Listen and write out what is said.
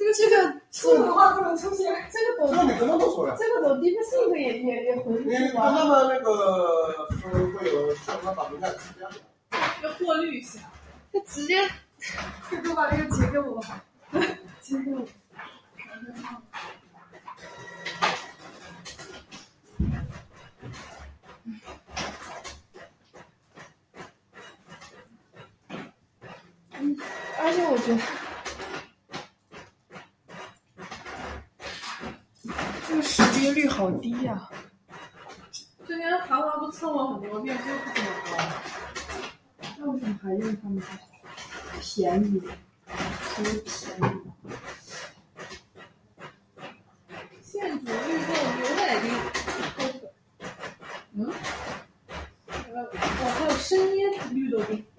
这个数字化不能出现。 这个你不能都说呀。 这个走 DeepSeek 也回不去吧？ 他们那个会有像他打评价之间要过滤一下。 他直接就把这个截给我， 截给我。而且我觉得这个识别率好低呀、 之前韩华不测过很多遍，就不怎么高。 那为什么还用他们便宜？特别便宜。 现煮绿豆牛奶丁，我还有生腌绿豆丁。